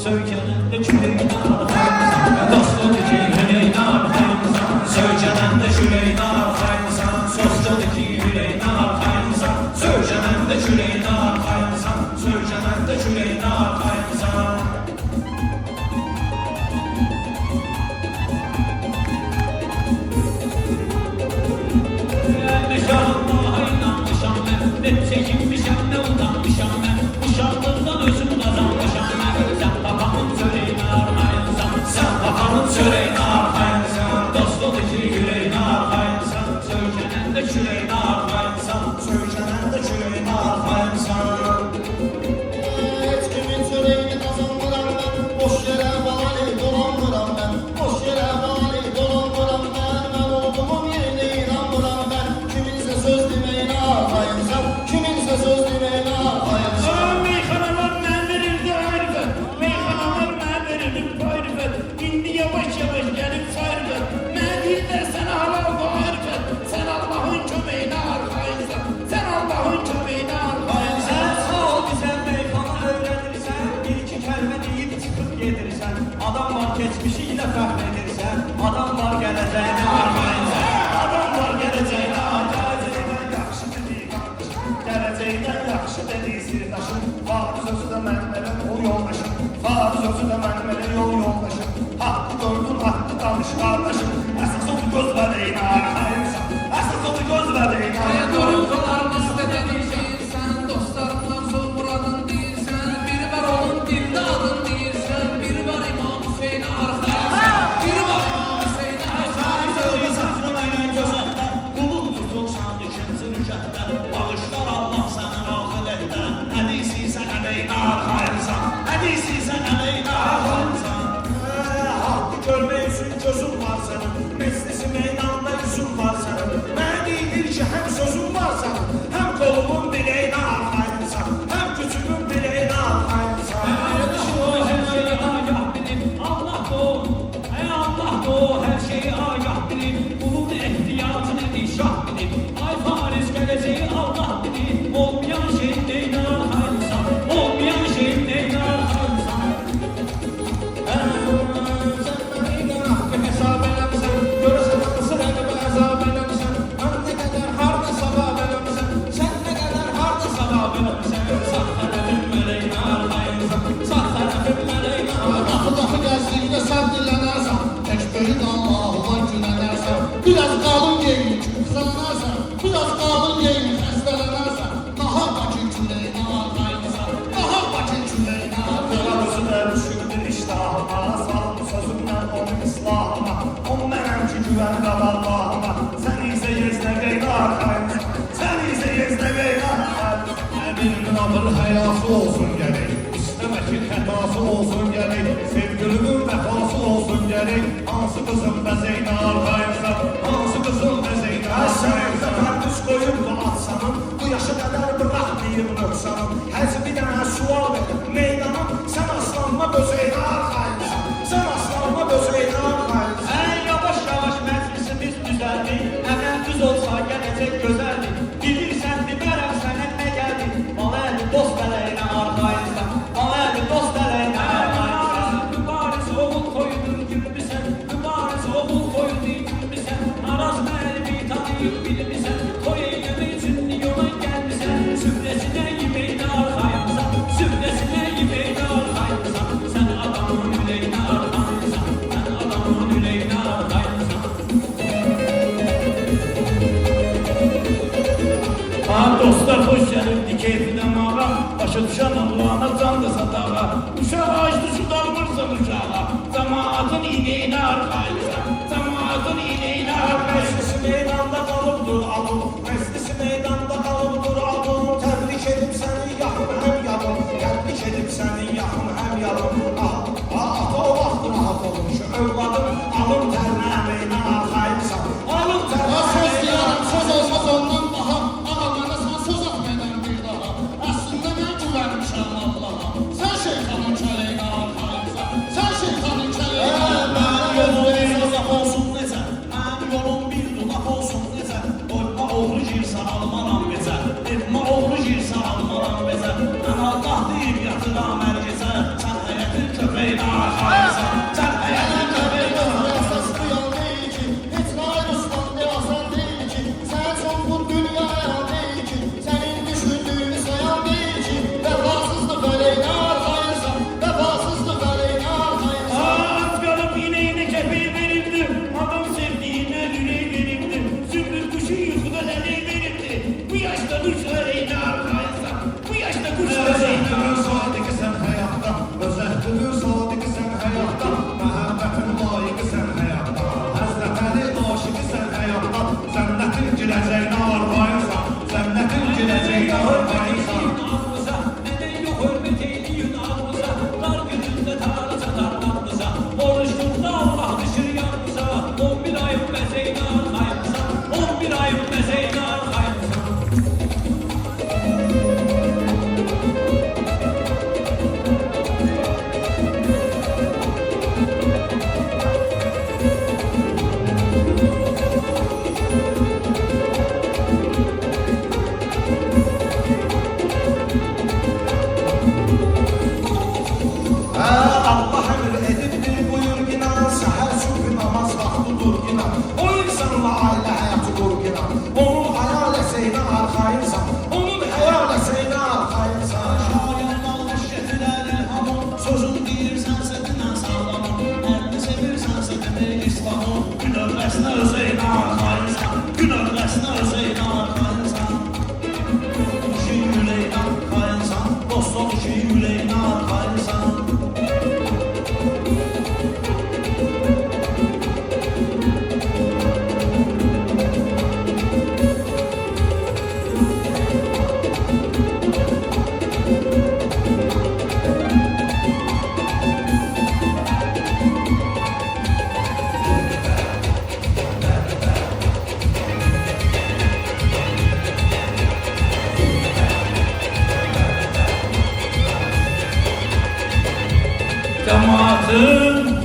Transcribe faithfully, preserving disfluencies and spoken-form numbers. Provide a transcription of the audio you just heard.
Söykənəndə küləyinə arxayınsan, dostludur ki, ürəyinə arxayınsan. Söykənəndə küləyinə arxayınsan, dostludur ki, ürəyinə arxayınsan. Söykənəndə küləyinə arxayınsan, söykənəndə küləyinə arxayınsan. Allah'a inanmışam mən, ne çekinmişəm, ne utanmışam mən. Uşaqlıqdan özüm qazanmışam mən. Sən papamın çörəyinə arxayınsan, sən papamın çörəyinə arxayınsan. Dostludur ki, ürəyinə arxayınsan, söykənəndə küləyinə arxayınsan, söykənəndə küləyinə arxayınsan. Heç kimin çörəyini qazanmıram mən, boş yerə vali dolanmıram mən, boş yerə vali dolanmıram mən. Mən olduğum yerine inanmıram mən, kiminsə söz deməyinə arxayınsan, kiminsə söz deməyinə arxayınsan. Meyxanalar mən verirdi ayrıfət, meyxanalar mən verirdim ayrıfət. İndi yavaş yavaş gəlib sayrıfət, mən deyirlər sənə halal bu ayrıfət. Sən Allah'ın köməyinə arxayınsan, sən Allah'ın köməyinə arxayınsan. Sağ ol bizə meyxana öyrənirsən, bir iki kəlmə deyib çıxıb gedirsən. Adam var keçmişiyle fəxr edirsən, adam var gələcəyinə arxayınsan. Adam var gələcəyinə arxayınsan. Yaxşı dedik qardaşım, gələcəkdən yaxşı dedik sirdaşım. Farz sözü də mənim elə o yoldaşım, farz sözü də mənim elə yol yoldaşım. Haqqı gördün, haqqı danış qardaşım, əsas otu göz vədəyinə arxayınsan, əsas otu göz vədəyinə arxayınsan. Doğrularını istədə deyirsən, dostlarımdan sol muradın deyirsən. Biri var onun dildə adın deyirsən, biri var İmam Hüseyinə arxayınsan, biri var İmam Hüseyinə arxayınsan. Bağışlar Allah sənə axirətdə, hədisiysən əməyinə arxayınsan, hədisiysən əməyinə arxayınsan. Haqqı görmək üçün gözün var sənin, meclisi meydanda yüzün var sənin. Mənə deyir ki, həm sözün var sənin, həm qolumun biləyinə arxayınsan, həm küçüğün biləyinə arxayınsan. Hər şeyi agah bilir, Allah da o, ey Allah da o, hər şeyi agah bilir. Bunun ehtiyatı nədir, şah bilir. Ay Fariz gələcəyi Allah bilir. Olmayan şey neyinə arxayınsan, olmayan şey neyinə arxayınsan. Hesab eləmişsən, görəsən hansı rəqəbə əzab eləmişsən. Mən nə qədər harda savab eləmişsən, sən nə qədər harda savab eləmişsən. Sağ tərəfin mələyinə arxayınsan, sağ tərəfin mələyinə arxayınsan. Lafı gəzdikdə sən dillənərsən, tək böyük Allah'ıma günənərsən. Biraz qalın geyinlik qısanarsan, biraz qalın geyinlik xəstələnərsən. Daha Bakı küləyinə arxayınsan, daha Bakı küləyinə arxayınsan. Qılavuzun ərüşürdür iştahıma, salım sözümlə onun islahıma. O mənəm ki güvən qab Allahıma, sən isə yeznə qeynə arxayınsan, sən isə yeznə qeynə arxayınsan. Əminin abır həyası olsun gərək, istəmə ki xətası olsun gərək, sevgilinin vəfası olsun gərək. Hansı qızın bəzeynə arxayınsan, hansı qızın bəzeynə arxayınsan. Pərdüz qoyub da atsanın, bu yaşa qədər bıraxmayıb nöqsanın. Həzi bir dənə sual verir, meydanın, sən aslanma bözeynə arxayınsan, sən aslanma bözeynə arxayınsan. Ey yavaş yavaş məclisimiz düzəldi, əməl düz olsa gələcək gözəldir. Bilirsən demərəm sənə nə gəldi, maləli dost bələyinə arxayınsan, maləli dost bələyinə arxayınsan. Mübariz oğul koyunur gülmüsən, mübariz oğul koyunur gülmüsən. Araz məlimi tanıyıb bilmisən, toy eyləmək üçün yola gəlmisən. Süfrəsinə yeməyinə arxayınsan, süfrəsinə yeməyinə arxayınsan. Sən adamın üləyinə arxayınsan, sən adamın üləyinə arxayınsan. Ha dostlar hoş gəlirdi keyfinə mağa, başa düşən Allah'ına can da sadağa. Uşaq açdı şu dalmırsan uşağa, cəmaatın inəyinə arxayınsan, cəmaatın inəyinə arxayınsan. Meclisi meydanda qalıbdır alın, meclisi meydanda qalıbdır alın. Təbrik edib səni yaxın həm yalın, təbrik edib səni yaxın həm yalın. Ah, ah, ata o vaxt rahat olmuş, övladım alın tərinə əməyinə arxayınsan, alın tərinə Ya söz əməyinə deyərəm, söz arxayınsan. olmaz ondan daha. Ağa mənə sən söz atmayan bir daha. Əslində mən güvənmişəm Allah'a. Sən şeytanın kələyinə arxayınsan, sən şeytanın kələyinə arxayınsan. Mənə gözləyin uzaq olsun necə? Mənə ki ürəyinə arxayınsan. Cemaatın